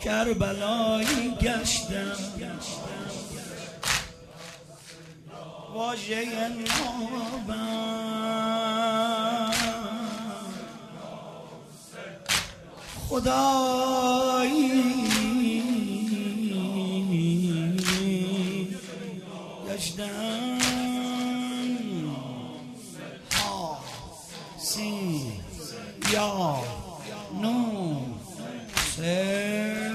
کربلایی گشتم واژه نابم خدایی گشتم ها سین یا نون سه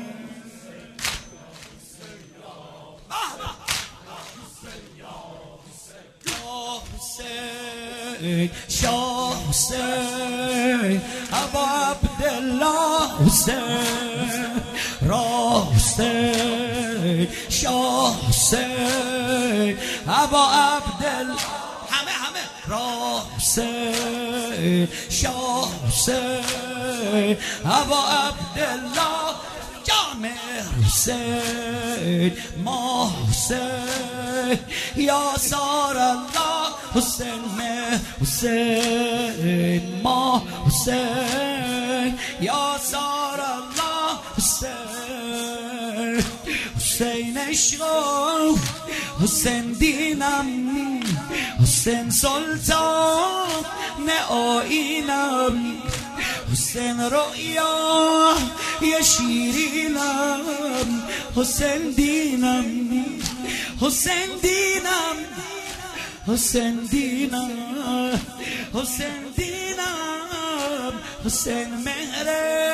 شاه حسین ابا عبدالله حسین را حسین شاه حسین ابا عبدالله همه را حسین شاه حسین ابا عبدالله جامع حسین ما حسین یا سار الله حسین میں حسین ما حسین یا سار الله حسین حسین عشقم حسین دینم حسین سلطان آیینم حسین رؤیا یه شیرینم حسین دینم حسین دینم حسین دینم حسین دینم حسین مهر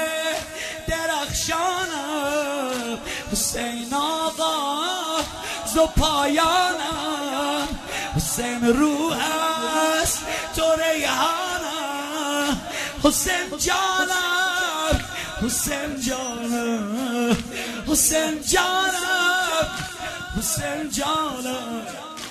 درخشانم حسین آقا زو پایانم حسین روح است تو ریحانم حسین جانم حسین جانم حسین جانم حسین جانم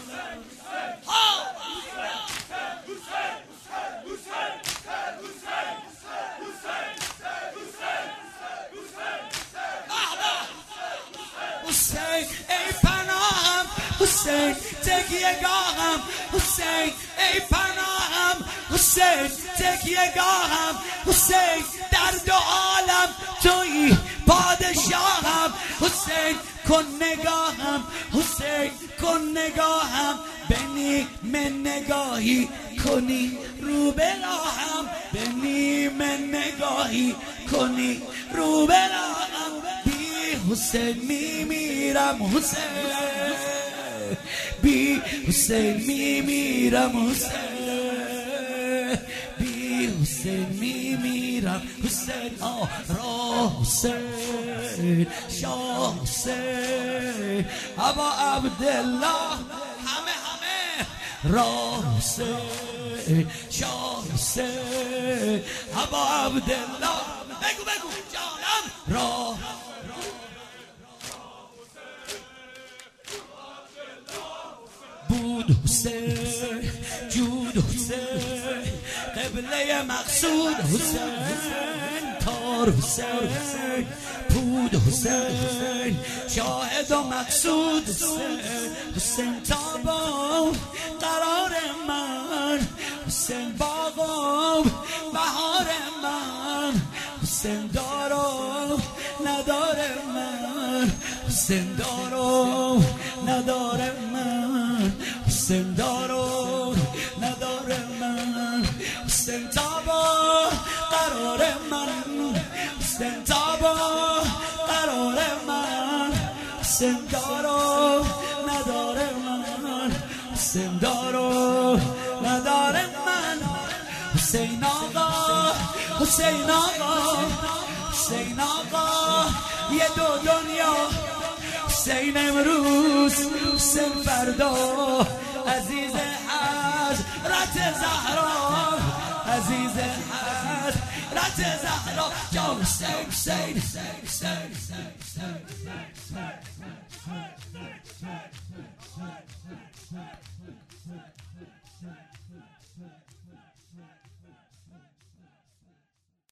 حسین ای پناهم حسین تکیه‌گاهم حسین ای پناهم حسین تکیه‌گاهم حسین در دو عالم تویی پادشاهم حسین کن نگاهم حسین کن نگاهم بنی من نگاهی کنی رو براهم بنی من نگاهی کنی رو براهم بی حسین میمیرم حسین بی حسین میمیرم حسین بی حسین میمیرم حسین را حسین شاه حسین ابا عبدالله همه را حسین شاه حسین ابا عبدالله بگو جانم را بود حسین جود حسین قبله مقصود حسین تار حسین بود حسین شاهد و مقصود حسین حسین تابم قرار من حسین باغم بهار من حسین دارم ندار من حسین دارم ندار من حسین دارم ندار من حسین تابا قرار من حسین تابا قرار من حسین دارم ندار من حسین دارم ندار من حسین آقا حسین آقا حسین آقا یه دو دنیا حسین امروز حسین فردا عزیز حضرت زهرا عزیز حضرت زهرا جان حسین حسین